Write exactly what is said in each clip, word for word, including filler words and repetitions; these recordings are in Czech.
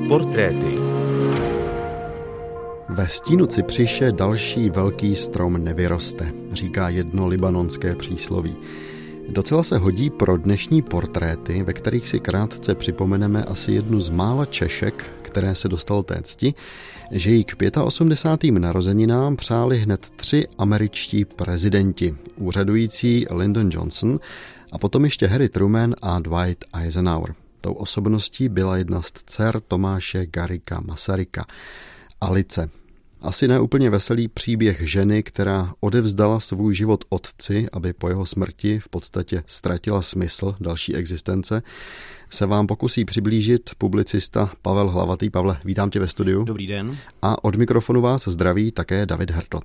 Portréty. Ve stínu cypřiše další velký strom nevyroste, říká jedno libanonské přísloví. Docela se hodí pro dnešní portréty, ve kterých si krátce připomeneme asi jednu z mála Češek, které se dostalo té cti, že jí k osmdesátým pátým narozeninám přáli hned tři američtí prezidenti, úřadující Lyndon Johnson a potom ještě Harry Truman a Dwight Eisenhower. Tou osobností byla jedna z dcer Tomáše Garrigua Masaryka, Alice. Asi neúplně veselý příběh ženy, která odevzdala svůj život otci, aby po jeho smrti v podstatě ztratila smysl další existence, se vám pokusí přiblížit publicista Pavel Hlavatý. Pavle, vítám tě ve studiu. Dobrý den. A od mikrofonu vás zdraví také David Hertl.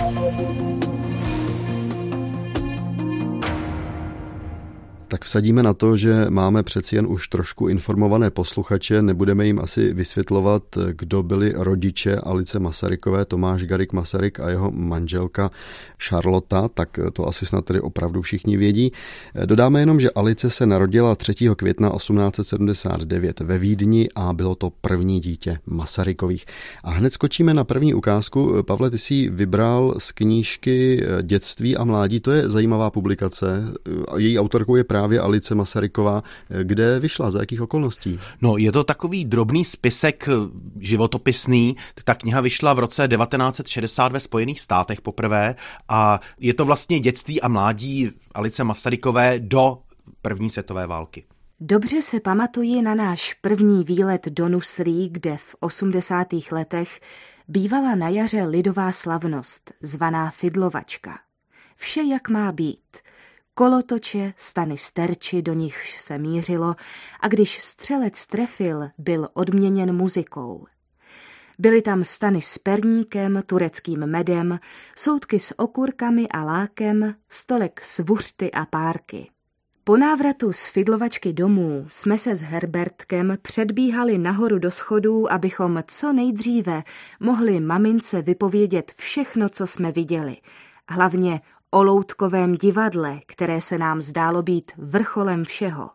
Tak vsadíme na to, že máme přeci jen už trošku informované posluchače, nebudeme jim asi vysvětlovat, kdo byli rodiče Alice Masarykové, Tomáš Garrigue Masaryk a jeho manželka Charlotta, tak to asi snad tedy opravdu všichni vědí. Dodáme jenom, že Alice se narodila třetího května osmnáct set sedmdesát devět ve Vídni a bylo to první dítě Masarykových. A hned skočíme na první ukázku. Pavle, ty jsi vybral z knížky Dětství a mládí, to je zajímavá publikace. Její autorkou je právě právě Alice Masaryková. Kde vyšla, za jakých okolností? No, je to takový drobný spisek životopisný. Ta kniha vyšla v roce devatenáct set šedesát ve Spojených státech poprvé a je to vlastně dětství a mládí Alice Masarykové do první světové války. Dobře se pamatuji na náš první výlet do Nusrí, kde v osmdesátých letech bývala na jaře lidová slavnost, zvaná Fidlovačka. Vše, jak má být. Kolotoče, stany sterči, do nichž se mířilo, a když střelec trefil, byl odměněn muzikou. Byly tam stany s perníkem, tureckým medem, soudky s okurkami a lákem, stolek s vuřty a párky. Po návratu z Fidlovačky domů jsme se s Herbertkem předbíhali nahoru do schodů, abychom co nejdříve mohli mamince vypovědět všechno, co jsme viděli, hlavně o loutkovém divadle, které se nám zdálo být vrcholem všeho.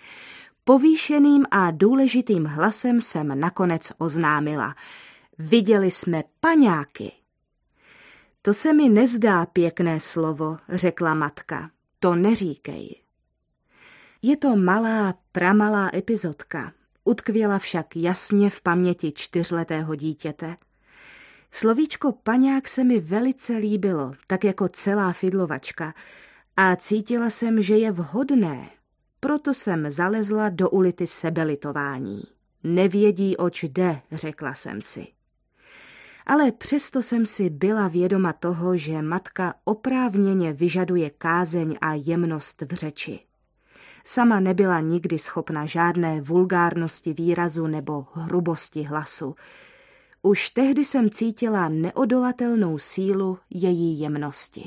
Povýšeným a důležitým hlasem jsem nakonec oznámila. Viděli jsme paňáky. To se mi nezdá pěkné slovo, řekla matka. To neříkej. Je to malá, pramalá epizodka. Utkvěla však jasně v paměti čtyřletého dítěte. Slovíčko paňák se mi velice líbilo, tak jako celá Fidlovačka, a cítila jsem, že je vhodné. Proto jsem zalezla do ulity sebelitování. Nevědí, oč jde, řekla jsem si. Ale přesto jsem si byla vědoma toho, že matka oprávněně vyžaduje kázeň a jemnost v řeči. Sama nebyla nikdy schopna žádné vulgárnosti výrazu nebo hrubosti hlasu. Už tehdy jsem cítila neodolatelnou sílu její jemnosti.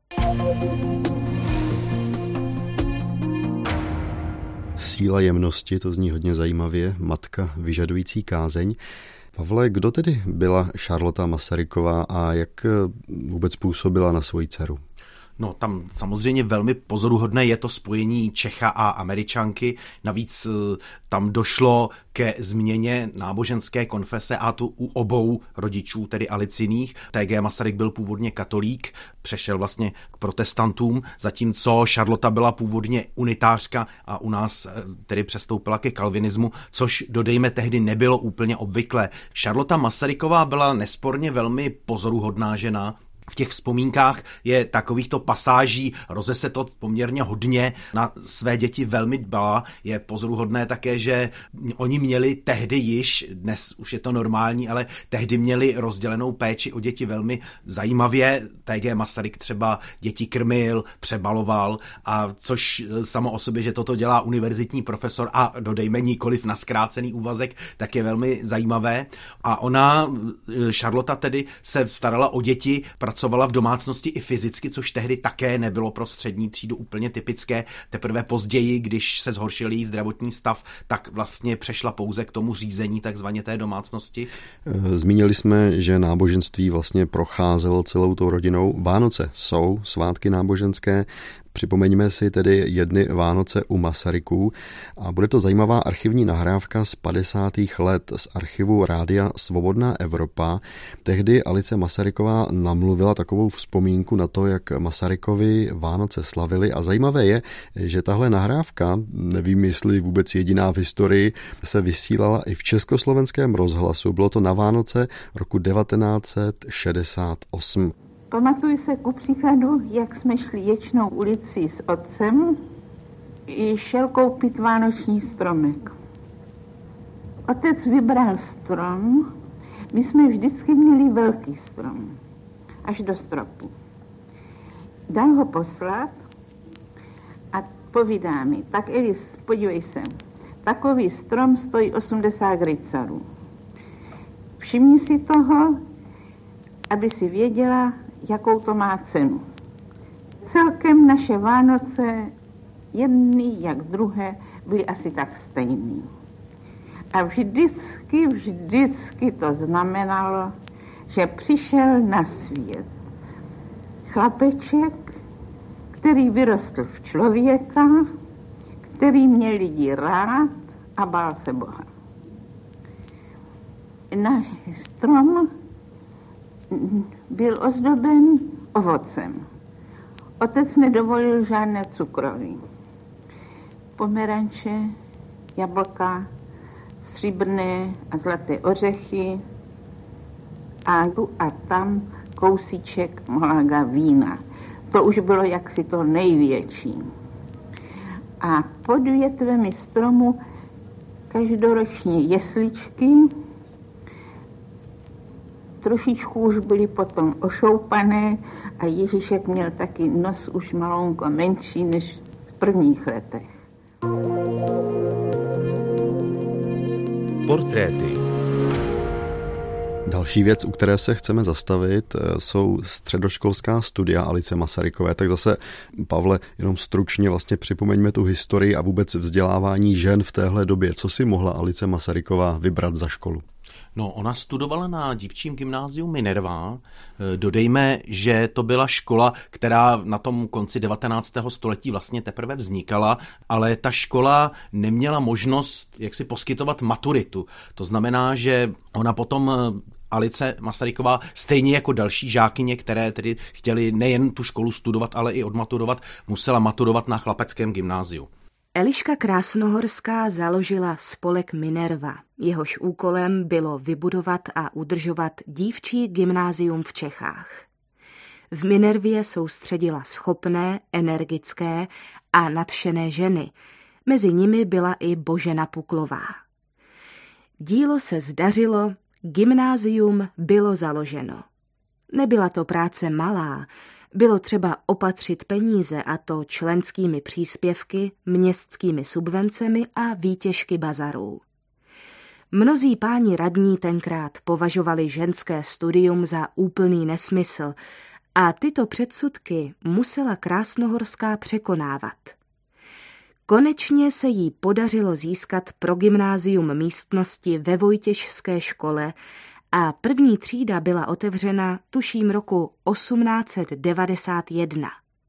Síla jemnosti, to zní hodně zajímavě, matka vyžadující kázeň. Pavle, kdo tedy byla Charlotta Masaryková a jak vůbec působila na svoji dceru? No, tam samozřejmě velmi pozoruhodné je to spojení Čecha a Američanky. Navíc tam došlo ke změně náboženské konfese, a tu u obou rodičů, tedy Aliciných. T G Masaryk byl původně katolík, přešel vlastně k protestantům, zatímco Charlotta byla původně unitářka a u nás tedy přestoupila ke kalvinismu, což dodejme tehdy nebylo úplně obvyklé. Charlotta Masaryková byla nesporně velmi pozoruhodná žena. V těch vzpomínkách je takovýchto pasáží, rozese to poměrně hodně, na své děti velmi dbala. Je pozoruhodné také, že oni měli tehdy již, dnes už je to normální, ale tehdy měli rozdělenou péči o děti velmi zajímavě. T G Masaryk třeba děti krmil, přebaloval, a což samo o sobě, že toto dělá univerzitní profesor a dodejme nikoliv na zkrácený úvazek, tak je velmi zajímavé. A ona, Charlotta tedy, se starala o děti, pracovala v domácnosti i fyzicky, což tehdy také nebylo pro střední třídu úplně typické. Teprve později, když se zhoršil její zdravotní stav, tak vlastně přešla pouze k tomu řízení takzvaně té domácnosti. Zmínili jsme, že náboženství vlastně procházelo celou tou rodinou. Vánoce jsou svátky náboženské. Připomeňme si tedy jedny Vánoce u Masaryků a bude to zajímavá archivní nahrávka z padesátých let z archivu Rádia Svobodná Evropa. Tehdy Alice Masaryková namluvila takovou vzpomínku na to, jak Masarykovi Vánoce slavili a zajímavé je, že tahle nahrávka, nevím jestli vůbec jediná v historii, se vysílala i v československém rozhlasu. Bylo to na Vánoce roku devatenáct set šedesát osm. Pamatuju se ku příkladu, jak jsme šli Ječnou ulicí s otcem i šel koupit vánoční stromek. Otec vybral strom, my jsme vždycky měli velký strom, až do stropu. Dal ho poslat a povídá mi, tak Elis, podívej se, takový strom stojí osmdesát gricarů. Všimni si toho, aby si věděla, jakou to má cenu. Celkem naše Vánoce, jedny jak druhé, byly asi tak stejný. A vždycky, vždycky to znamenalo, že přišel na svět chlapeček, který vyrostl v člověka, který měl lidi rád a bál se Boha. Náš strom byl ozdoben ovocem. Otec nedovolil žádné cukroví. Pomeranče, jablka, stříbrné a zlaté ořechy a tu a tam kousíček malaga vína. To už bylo jaksi to největší. A pod větvemi stromu každoročně jesličky, trošičku už byly potom ošoupané a Ježíšek měl taky nos už malounko menší než v prvních letech. Portréty. Další věc, u které se chceme zastavit, jsou středoškolská studia Alice Masarykové. Tak zase, Pavle, jenom stručně vlastně připomeňme tu historii a vůbec vzdělávání žen v téhle době. Co si mohla Alice Masaryková vybrat za školu? No, ona studovala na dívčím gymnáziu Minerva. Dodejme, že to byla škola, která na tom konci devatenáctého století vlastně teprve vznikala, ale ta škola neměla možnost jak si poskytovat maturitu. To znamená, že ona potom Alice Masaryková, stejně jako další žákyně, které tedy chtěly nejen tu školu studovat, ale i odmaturovat, musela maturovat na chlapeckém gymnáziu. Eliška Krásnohorská založila spolek Minerva. Jehož úkolem bylo vybudovat a udržovat dívčí gymnázium v Čechách. V Minervě soustředila schopné, energické a nadšené ženy. Mezi nimi byla i Božena Puklová. Dílo se zdařilo, gymnázium bylo založeno. Nebyla to práce malá, bylo třeba opatřit peníze, a to členskými příspěvky, městskými subvencemi a výtěžky bazarů. Mnozí páni radní tenkrát považovali ženské studium za úplný nesmysl a tyto předsudky musela Krásnohorská překonávat. Konečně se jí podařilo získat pro gymnázium místnosti ve Vojtěžské škole a první třída byla otevřena tuším roku osmnáct set devadesát jedna.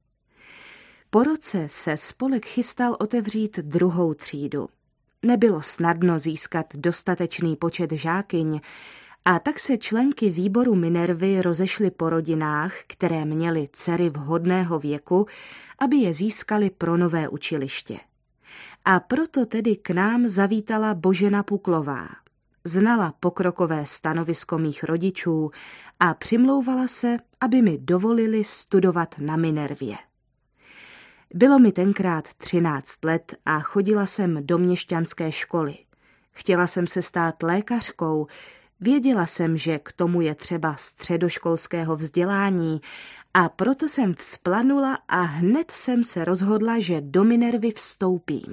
Po roce se spolek chystal otevřít druhou třídu. Nebylo snadno získat dostatečný počet žákyň a tak se členky výboru Minervy rozešly po rodinách, které měly dcery vhodného věku, aby je získali pro nové učiliště. A proto tedy k nám zavítala Božena Puklová. Znala pokrokové stanovisko mých rodičů a přimlouvala se, aby mi dovolili studovat na Minervě. Bylo mi tenkrát třináct let a chodila jsem do měšťanské školy. Chtěla jsem se stát lékařkou, věděla jsem, že k tomu je třeba středoškolského vzdělání a proto jsem vzplanula a hned jsem se rozhodla, že do Minervy vstoupím.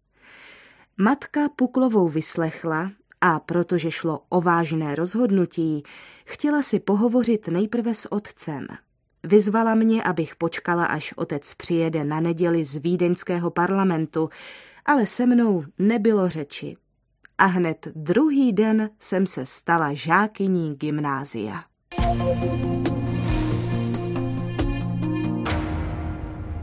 Matka Puklovou vyslechla a protože šlo o vážné rozhodnutí, chtěla si pohovořit nejprve s otcem. Vyzvala mě, abych počkala, až otec přijede na neděli z vídeňského parlamentu, ale se mnou nebylo řeči. A hned druhý den jsem se stala žákyní gymnázia.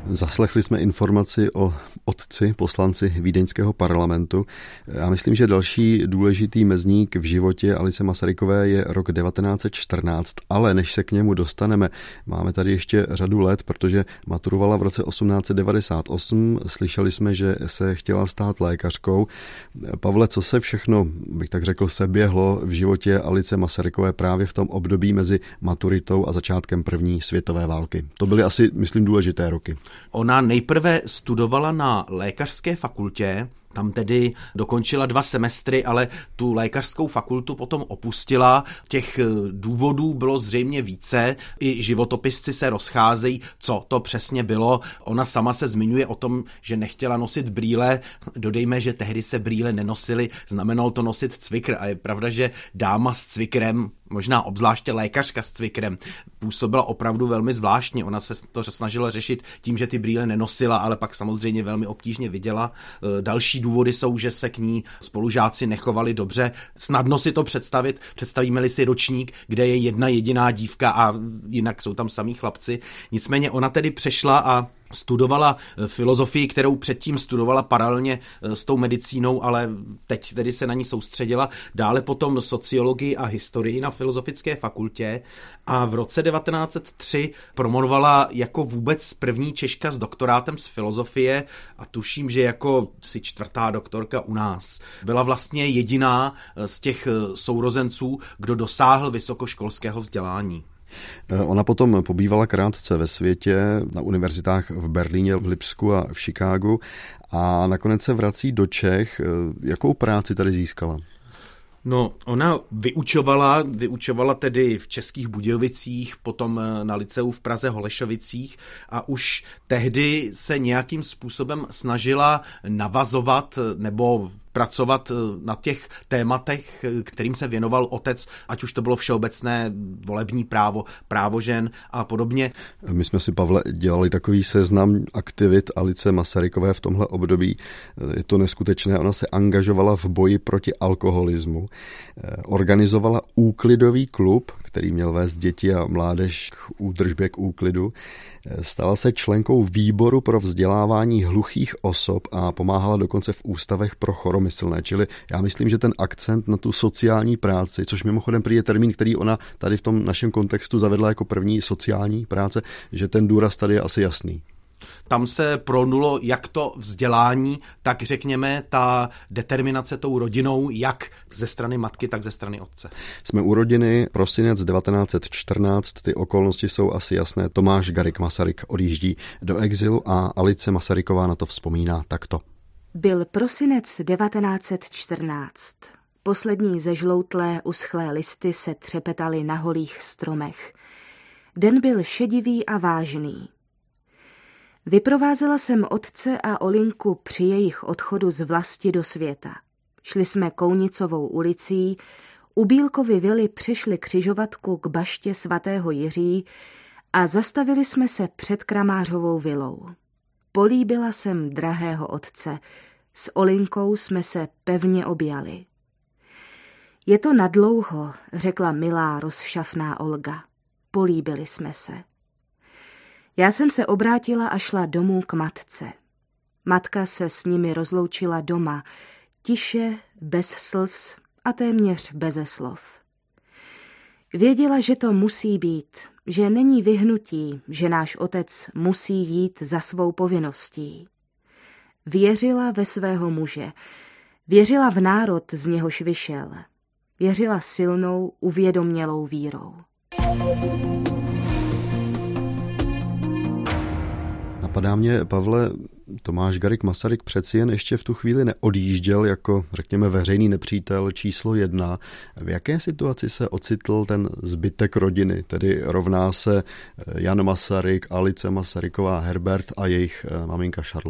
Zaslechli jsme informaci o otci, poslanci vídeňského parlamentu. Já myslím, že další důležitý mezník v životě Alice Masarykové je rok devatenáct set čtrnáct, ale než se k němu dostaneme, máme tady ještě řadu let, protože maturovala v roce osmnáct set devadesát osm, slyšeli jsme, že se chtěla stát lékařkou. Pavle, co se všechno, bych tak řekl, seběhlo v životě Alice Masarykové právě v tom období mezi maturitou a začátkem první světové války? To byly asi, myslím, důležité roky. Ona nejprve studovala na lékařské fakultě, tam tedy dokončila dva semestry, ale tu lékařskou fakultu potom opustila. Těch důvodů bylo zřejmě více, i životopisci se rozcházejí, co to přesně bylo. Ona sama se zmiňuje o tom, že nechtěla nosit brýle. Dodejme, že tehdy se brýle nenosily, znamenalo to nosit cvikr. A je pravda, že dáma s cvikrem, možná obzvláště lékařka s cvikrem, působila opravdu velmi zvláštně. Ona se to snažila řešit tím, že ty brýle nenosila, ale pak samozřejmě velmi obtížně viděla. Další důvody jsou, že se k ní spolužáci nechovali dobře. Snadno si to představit. Představíme-li si ročník, kde je jedna jediná dívka a jinak jsou tam samí chlapci. Nicméně ona tedy přešla a studovala filozofii, kterou předtím studovala paralelně s tou medicínou, ale teď tedy se na ní soustředila. Dále potom sociologii a historii na Filozofické fakultě a v roce devatenáct set tři promovovala jako vůbec první Češka s doktorátem z filozofie a tuším, že jako si čtvrtá doktorka u nás. Byla vlastně jediná z těch sourozenců, kdo dosáhl vysokoškolského vzdělání. Ona potom pobývala krátce ve světě, na univerzitách v Berlíně, v Lipsku a v Chicagu a nakonec se vrací do Čech. Jakou práci tady získala? No, ona vyučovala, vyučovala tedy v Českých Budějovicích, potom na lyceu v Praze Holešovicích a už tehdy se nějakým způsobem snažila navazovat nebo pracovat na těch tématech, kterým se věnoval otec, ať už to bylo všeobecné volební právo, právo žen a podobně. My jsme si, Pavle, dělali takový seznam aktivit Alice Masarykové v tomhle období. Je to neskutečné. Ona se angažovala v boji proti alkoholismu. Organizovala úklidový klub, který měl vést děti a mládež k údržbě, k úklidu. Stala se členkou výboru pro vzdělávání hluchých osob a pomáhala dokonce v ústavech pro choromyslné. Čili já myslím, že ten akcent na tu sociální práci, což mimochodem prý je termín, který ona tady v tom našem kontextu zavedla jako první sociální práce, že ten důraz tady je asi jasný. Tam se pronulo jak to vzdělání, tak řekněme ta determinace tou rodinou, jak ze strany matky, tak ze strany otce. Jsme u rodiny, prosinec devatenáct set čtrnáct, ty okolnosti jsou asi jasné. Tomáš Garrigue Masaryk odjíždí do exilu a Alice Masaryková na to vzpomíná takto. Byl prosinec devatenáct set čtrnáct. Poslední zežloutlé, uschlé listy se třepetaly na holých stromech. Den byl šedivý a vážný. Vyprovázela jsem otce a Olinku při jejich odchodu z vlasti do světa. Šli jsme Kounicovou ulicí, u Bílkovy vily přešli křižovatku k baště svatého Jiří a zastavili jsme se před Kramářovou vilou. Políbila jsem drahého otce, s Olinkou jsme se pevně objali. Je to nadlouho, řekla milá rozšafná Olga. Políbili jsme se. Já jsem se obrátila a šla domů k matce. Matka se s nimi rozloučila doma, tiše, bez slz a téměř beze slov. Věděla, že to musí být, že není vyhnutí, že náš otec musí jít za svou povinností. Věřila ve svého muže, věřila v národ, z něhož vyšel. Věřila silnou, uvědomělou vírou. Napadá mě, Pavle, Tomáš Garrigue Masaryk přeci jen ještě v tu chvíli neodjížděl jako, řekněme, veřejný nepřítel číslo jedna. V jaké situaci se ocitl ten zbytek rodiny, tedy rovná se Jan Masaryk, Alice Masaryková, Herbert a jejich maminka Charlotte?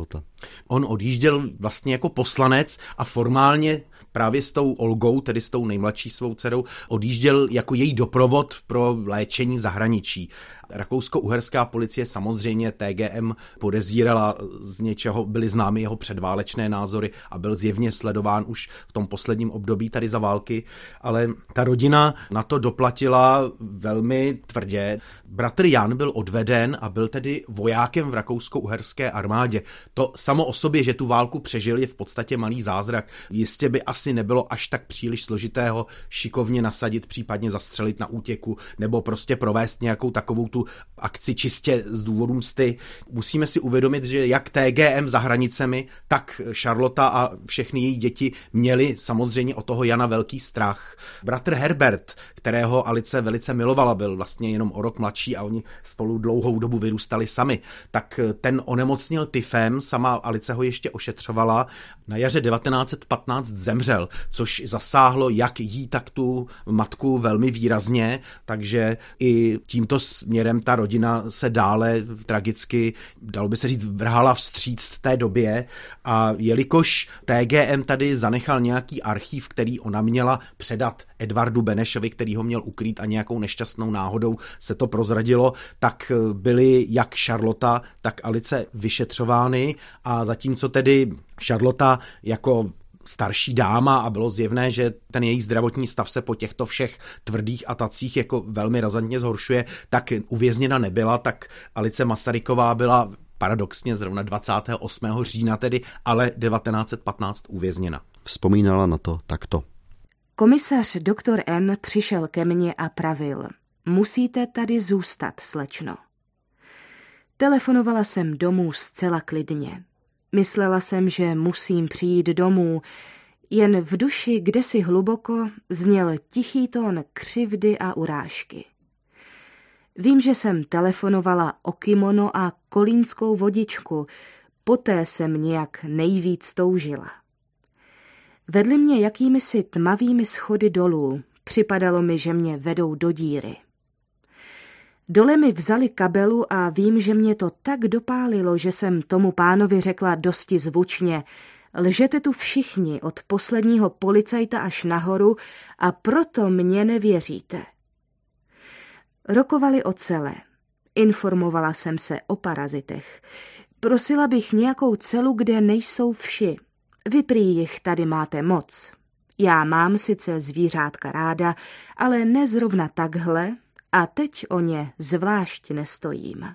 On odjížděl vlastně jako poslanec a formálně právě s tou Olgou, tedy s tou nejmladší svou dcerou, odjížděl jako její doprovod pro léčení v zahraničí. Rakousko-uherská policie samozřejmě T G M podezírala z něčeho, byly známy jeho předválečné názory a byl zjevně sledován už v tom posledním období tady za války, ale ta rodina na to doplatila velmi tvrdě. Bratr Jan byl odveden a byl tedy vojákem v rakousko-uherské armádě. To samo o sobě, že tu válku přežil, je v podstatě malý zázrak. Jistě by asi nebylo až tak příliš složitého šikovně nasadit, případně zastřelit na útěku, nebo prostě provést nějakou takovou tu akci čistě z důvodu msty. Musíme si uvědomit, že jak T G M za hranicemi, tak Charlotta a všechny její děti měli samozřejmě od toho Jana velký strach. Bratr Herbert, kterého Alice velice milovala, byl vlastně jenom o rok mladší a oni spolu dlouhou dobu vyrůstali sami, tak ten onemocněl tyfem, sama Alice ho ještě ošetřovala. Na jaře devatenáct set patnáct zemřel, což zasáhlo jak jí, tak tu matku velmi výrazně, takže i tímto směrem ta rodina se dále tragicky, dalo by se říct, vrhala vstříc v té době a jelikož T G M tady zanechal nějaký archív, který ona měla předat Edvardu Benešovi, který ho měl ukrýt a nějakou nešťastnou náhodou se to prozradilo, tak byly jak Charlotta, tak Alice vyšetřovány a zatímco tedy Charlotta jako starší dáma a bylo zjevné, že ten její zdravotní stav se po těchto všech tvrdých atacích jako velmi razantně zhoršuje, tak uvězněna nebyla, tak Alice Masaryková byla paradoxně zrovna dvacátého osmého října tedy, ale devatenáct set patnáct uvězněna. Vzpomínala na to takto. Komisař doktor N. přišel ke mně a pravil: musíte tady zůstat, slečno. Telefonovala jsem domů zcela klidně. Myslela jsem, že musím přijít domů, jen v duši kdesi hluboko zněl tichý tón křivdy a urážky. Vím, že jsem telefonovala o kimono a kolínskou vodičku, poté jsem nějak nejvíc toužila. Vedli mě jakýmisi tmavými schody dolů, připadalo mi, že mě vedou do díry. Dole mi vzali kabelu a vím, že mě to tak dopálilo, že jsem tomu pánovi řekla dosti zvučně: lžete tu všichni od posledního policajta až nahoru a proto mě nevěříte. Rokovali o celé. Informovala jsem se o parazitech. Prosila bych nějakou celu, kde nejsou vši. Vy prý jich tady máte moc. Já mám sice zvířátka ráda, ale ne zrovna takhle, a teď o ně zvlášť nestojím.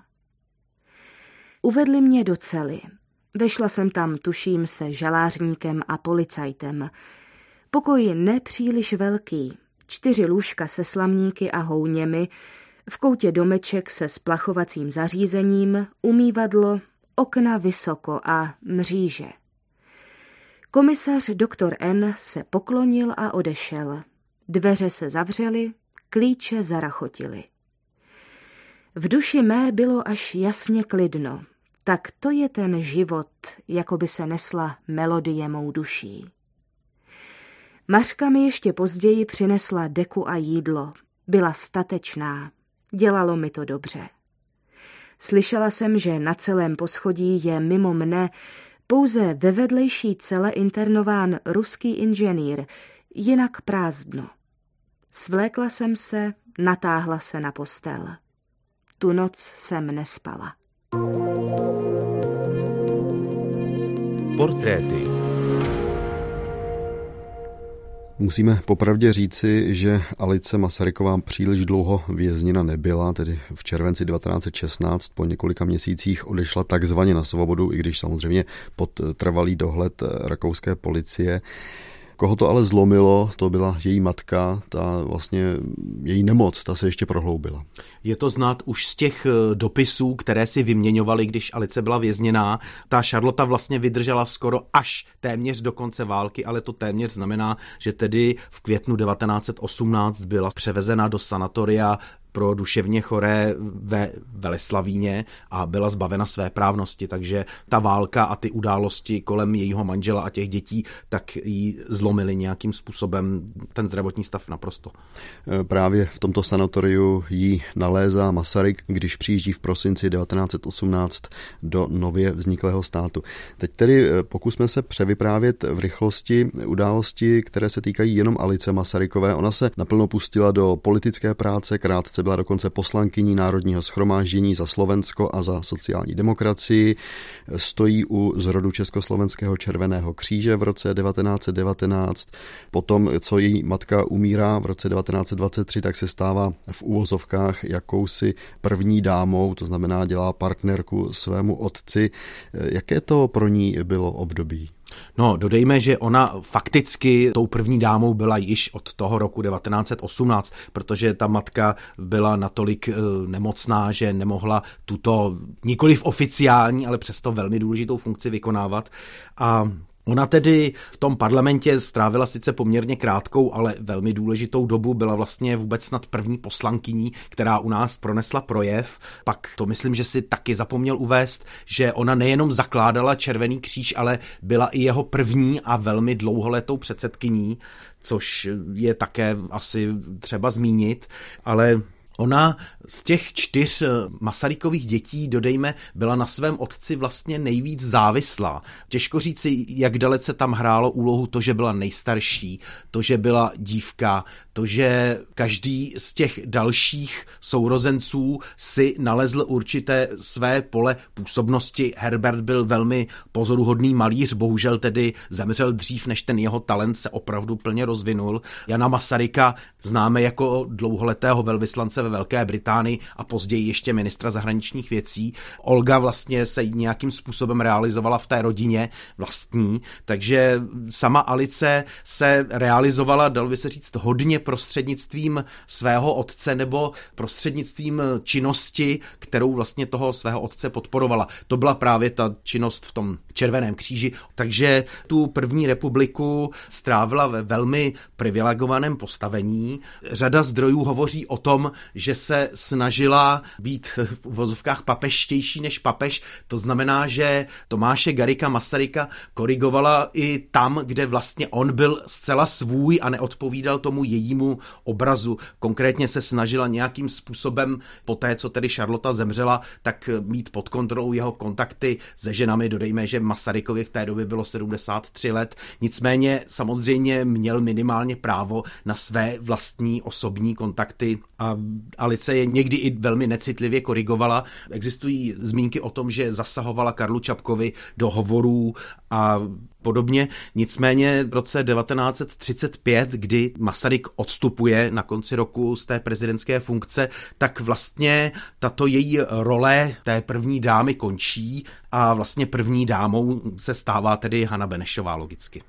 Uvedli mě do cely. Vešla jsem tam, tuším, se žalářníkem a policajtem. Pokoj nepříliš velký, čtyři lůžka se slamníky a houněmi, v koutě domeček se splachovacím zařízením, umývadlo, okna vysoko a mříže. Komisař doktor N. se poklonil a odešel. Dveře se zavřely, klíče zarachotily. V duši mé bylo až jasně klidno. Tak to je ten život, jako by se nesla melodie mou duší. Mařka mi ještě později přinesla deku a jídlo. Byla statečná. Dělalo mi to dobře. Slyšela jsem, že na celém poschodí je mimo mne pouze ve vedlejší cele internován ruský inženýr, jinak prázdno. Svlékla jsem se, natáhla se na postel. Tu noc jsem nespala. Portréty. Musíme popravdě říci, že Alice Masaryková příliš dlouho vězněna nebyla, tedy v červenci devatenáct set šestnáct po několika měsících odešla takzvaně na svobodu, i když samozřejmě pod trvalý dohled rakouské policie. Koho to ale zlomilo, to byla její matka, ta vlastně její nemoc, ta se ještě prohloubila. Je to znát už z těch dopisů, které si vyměňovali, když Alice byla vězněná. Ta Charlotta vlastně vydržela skoro až téměř do konce války, ale to téměř znamená, že tedy v květnu devatenáct set osmnáct byla převezena do sanatoria pro duševně choré ve Veleslavíně a byla zbavena své právnosti, takže ta válka a ty události kolem jejího manžela a těch dětí tak jí zlomily nějakým způsobem ten zdravotní stav naprosto. Právě v tomto sanatoriu jí nalézá Masaryk, když přijíždí v prosinci devatenáct set osmnáct do nově vzniklého státu. Teď tedy pokusme se převyprávět v rychlosti události, které se týkají jenom Alice Masarykové. Ona se naplno pustila do politické práce, krátce byla dokonce poslankyní Národního shromáždění za Slovensko a za sociální demokracii. Stojí u zrodu Československého červeného kříže v roce devatenáct set devatenáct. Potom, co její matka umírá v roce devatenáct set dvacet tři, tak se stává v uvozovkách jakousi první dámou, to znamená dělá partnerku svému otci. Jaké to pro ní bylo období? No, dodejme, že ona fakticky tou první dámou byla již od toho roku devatenáct set osmnáct, protože ta matka byla natolik e, nemocná, že nemohla tuto nikoliv oficiální, ale přesto velmi důležitou funkci vykonávat. A ona tedy v tom parlamentě strávila sice poměrně krátkou, ale velmi důležitou dobu, byla vlastně vůbec snad první poslankyní, která u nás pronesla projev. Pak to myslím, že si taky zapomněl uvést, že ona nejenom zakládala Červený kříž, ale byla i jeho první a velmi dlouholetou předsedkyní, což je také asi třeba zmínit, ale ona z těch čtyř Masarykových dětí, dodejme, byla na svém otci vlastně nejvíc závislá. Těžko říci, jak dalece tam hrálo úlohu to, že byla nejstarší, to, že byla dívka, to, že každý z těch dalších sourozenců si nalezl určité své pole působnosti. Herbert byl velmi pozoruhodný malíř, bohužel tedy zemřel dřív, než ten jeho talent se opravdu plně rozvinul. Jana Masaryka známe jako dlouholetého velvyslance ve Velké Británii a později ještě ministra zahraničních věcí. Olga vlastně se nějakým způsobem realizovala v té rodině vlastní, takže sama Alice se realizovala, dalo by se říct, hodně prostřednictvím svého otce nebo prostřednictvím činnosti, kterou vlastně toho svého otce podporovala. To byla právě ta činnost v tom Červeném kříži, takže tu první republiku strávila ve velmi privilegovaném postavení. Řada zdrojů hovoří o tom, že se snažila být v uvozovkách papeštější než papež. To znamená, že Tomáše Garrigua Masaryka korigovala i tam, kde vlastně on byl zcela svůj a neodpovídal tomu jejímu obrazu. Konkrétně se snažila nějakým způsobem, po té, co tedy Charlotta zemřela, tak mít pod kontrolou jeho kontakty se ženami. Dodejme, že Masarykovi v té době bylo sedmdesát tři let. Nicméně samozřejmě měl minimálně právo na své vlastní osobní kontakty a Alice je někdy i velmi necitlivě korigovala. Existují zmínky o tom, že zasahovala Karlu Čapkovi do hovorů a podobně. Nicméně v roce devatenáct set třicet pět, kdy Masaryk odstupuje na konci roku z té prezidentské funkce, tak vlastně tato její role té první dámy končí a vlastně první dámou se stává tedy Hana Benešová logicky.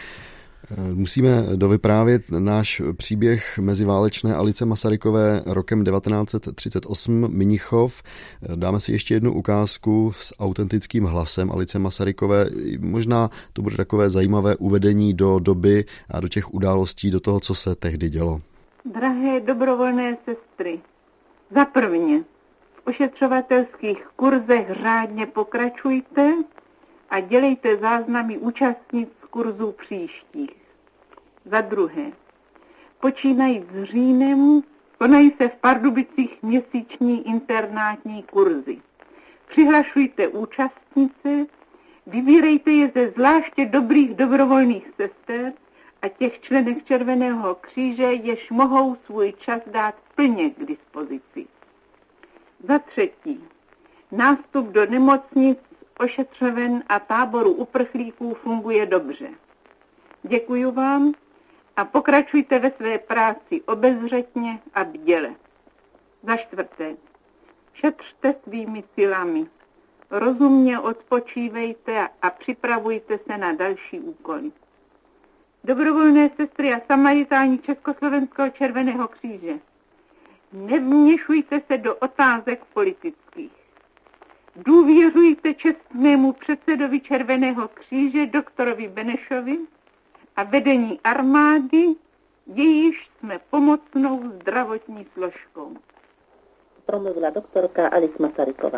Musíme dovyprávět náš příběh meziválečné Alice Masarykové rokem devatenáct set třicet osm, Mnichov. Dáme si ještě jednu ukázku s autentickým hlasem Alice Masarykové. Možná to bude takové zajímavé uvedení do doby a do těch událostí, do toho, co se tehdy dělo. Drahé dobrovolné sestry, za prvně v ošetřovatelských kurzech řádně pokračujte a dělejte záznamy účastnic kurzů příštích. Za druhé, počínajíc s říjnem, konají se v Pardubicích měsíční internátní kurzy. Přihlašujte účastnice, vybírejte je ze zvláště dobrých dobrovolných sester a těch členek Červeného kříže, jež mohou svůj čas dát plně k dispozici. Za třetí, nástup do nemocnic, ošetřoven a táboru uprchlíků funguje dobře. Děkuji vám a pokračujte ve své práci obezřetně a bděle. Za čtvrté, šetřte svými silami, rozumně odpočívejte a připravujte se na další úkoly. Dobrovolné sestry a samaritáni Československého Červeného kříže, nevměšujte se do otázek politických. Důvěřujte čestnému předsedovi Červeného kříže doktorovi Benešovi a vedení armády, jejíž jsme pomocnou zdravotní složkou. promluvila doktorka Alice Masaryková.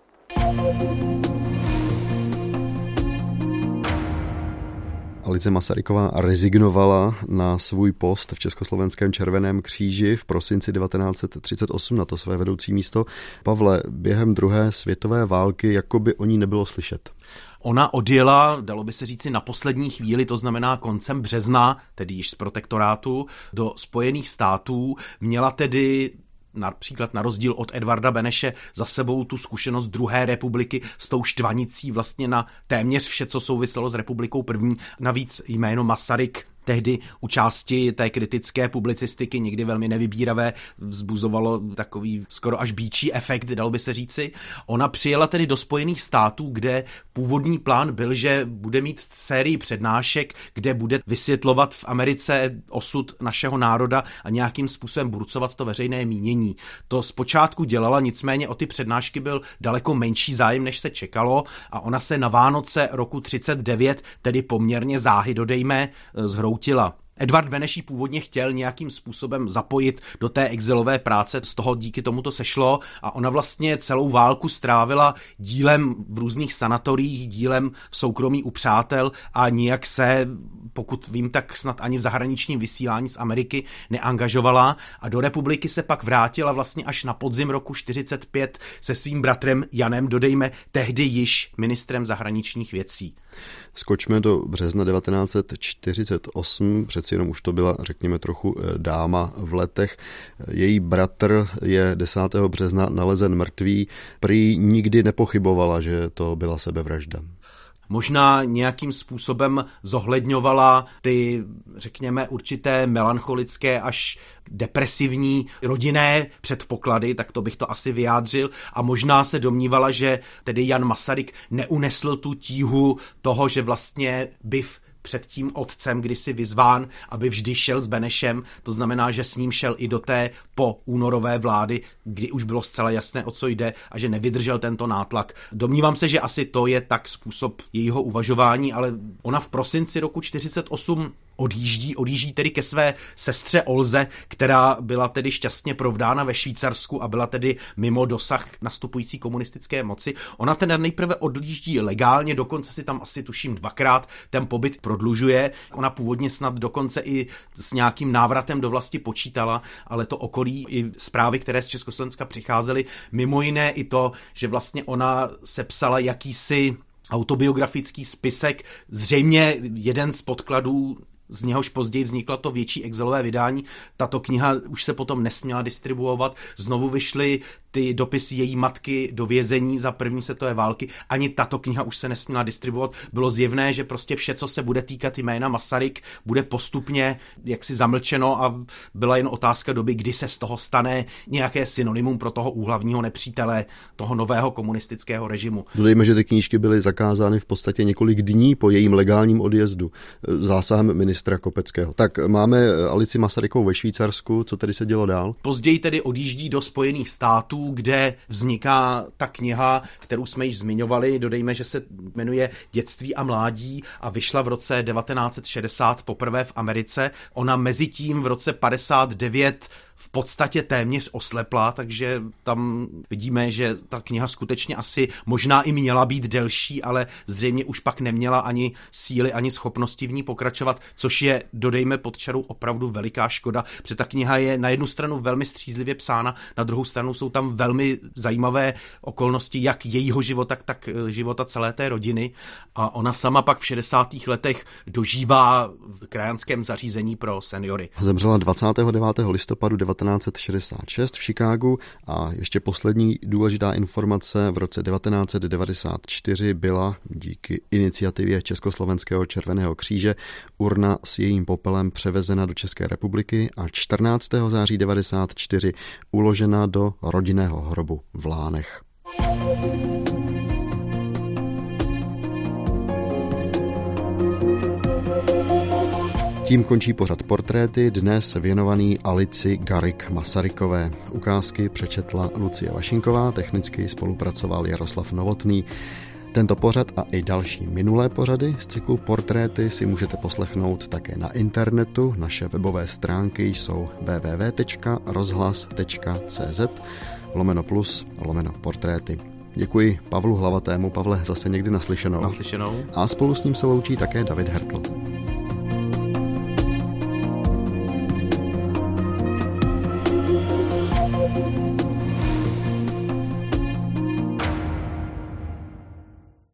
Alice Masaryková rezignovala na svůj post v Československém červeném kříži v prosinci devatenáct set třicet osm na to své vedoucí místo. Pavle, během druhé světové války jako by o ní nebylo slyšet. Ona odjela, dalo by se říci, na poslední chvíli, to znamená koncem března, tedy již z protektorátu, do Spojených států. Měla tedy například na rozdíl od Edvarda Beneše za sebou tu zkušenost druhé republiky s tou štvanicí vlastně na téměř vše, co souviselo s republikou první. Navíc jméno Masaryk tehdy u části té kritické publicistiky, někdy velmi nevybíravé, vzbuzovalo takový skoro až býčí efekt, dalo by se říci. Ona přijela tedy do Spojených států, kde původní plán byl, že bude mít sérii přednášek, kde bude vysvětlovat v Americe osud našeho národa a nějakým způsobem burcovat to veřejné mínění. To zpočátku dělala, nicméně o ty přednášky byl daleko menší zájem, než se čekalo, a ona se na Vánoce roku třicet devět, tedy poměrně záhy dodejme, zhroutila. Edvard Beneš ji původně chtěl nějakým způsobem zapojit do té exilové práce, z toho díky tomu to sešlo, a ona vlastně celou válku strávila dílem v různých sanatoriích, dílem v soukromí u přátel a nijak se, pokud vím, tak snad ani v zahraničním vysílání z Ameriky neangažovala, a do republiky se pak vrátila vlastně až na podzim roku čtyřicet pět se svým bratrem Janem, dodejme, tehdy již ministrem zahraničních věcí. Skočme do března devatenáct set čtyřicet osm, přeci jenom už to byla, řekněme, trochu dáma v letech. Její bratr je desátého března nalezen mrtvý, prý nikdy nepochybovala, že to byla sebevražda. Možná nějakým způsobem zohledňovala ty, řekněme, určité melancholické až depresivní rodinné předpoklady, tak to bych to asi vyjádřil, a možná se domnívala, že tedy Jan Masaryk neunesl tu tíhu toho, že vlastně byv před tím otcem kdysi vyzván, aby vždy šel s Benešem, to znamená, že s ním šel i do té po únorové vlády, kdy už bylo zcela jasné, o co jde, a že nevydržel tento nátlak. Domnívám se, že asi to je tak způsob jejího uvažování, ale ona v prosinci roku čtyřicet osm odjíždí, odjíždí tedy ke své sestře Olze, která byla tedy šťastně provdána ve Švýcarsku a byla tedy mimo dosah nastupující komunistické moci. Ona teda nejprve odjíždí legálně, dokonce si tam asi tuším dvakrát ten pobyt prodlužuje. Ona původně snad dokonce i s nějakým návratem do vlasti počítala, ale to okolí i zprávy, které z Československa přicházely, mimo jiné i to, že vlastně ona sepsala jakýsi autobiografický spisek, zřejmě jeden z podkladů, z něhož později vzniklo to větší exilové vydání. Tato kniha už se potom nesměla distribuovat. Znovu vyšly ty dopisy její matky do vězení za první světové války. Ani tato kniha už se nesměla distribuovat. Bylo zjevné, že prostě vše, co se bude týkat jména Masaryk, bude postupně jaksi zamlčeno a byla jen otázka doby, kdy se z toho stane nějaké synonymum pro toho úhlavního nepřítele toho nového komunistického režimu. Dodejme, že ty knížky byly zakázány v podstatě několik dní po jejím legálním odjezdu zásahem ministra Kopeckého. Tak máme Alici Masarykovou ve Švýcarsku, co tedy se dělo dál? Později tedy odjíždí do Spojených států, kde vzniká ta kniha, kterou jsme již zmiňovali, dodejme, že se jmenuje Dětství a mládí a vyšla v roce devatenáct set šedesát poprvé v Americe. Ona mezi tím v roce padesát devět v podstatě téměř oslepla, takže tam vidíme, že ta kniha skutečně asi možná i měla být delší, ale zřejmě už pak neměla ani síly, ani schopnosti v ní pokračovat, což je, dodejme pod čarou, opravdu veliká škoda, protože ta kniha je na jednu stranu velmi střízlivě psána, na druhou stranu jsou tam velmi zajímavé okolnosti jak jejího života, tak života celé té rodiny, a ona sama pak v šedesátých letech dožívá v krajanském zařízení pro seniory. Zemřela dvacátého devátého listopadu devatenáct set šedesát šest v Chicagu a ještě poslední důležitá informace, v roce devatenáct set devadesát čtyři byla díky iniciativě Československého červeného kříže urna s jejím popelem převezena do České republiky a čtrnáctého září devadesát čtyři uložena do rodinného hrobu v Lánech. Tím končí pořad Portréty, dnes věnovaný Alici Garrick Masarykové. Ukázky přečetla Lucie Vašinková, technicky spolupracoval Jaroslav Novotný. Tento pořad a i další minulé pořady z cyklu Portréty si můžete poslechnout také na internetu. Naše webové stránky jsou w w w tečka rozhlas tečka c z. lomeno plus, lomeno portréty. Děkuji Pavlu Hlavatému. Pavle, zase někdy naslyšenou. Naslyšenou. A spolu s ním se loučí také David Hertl.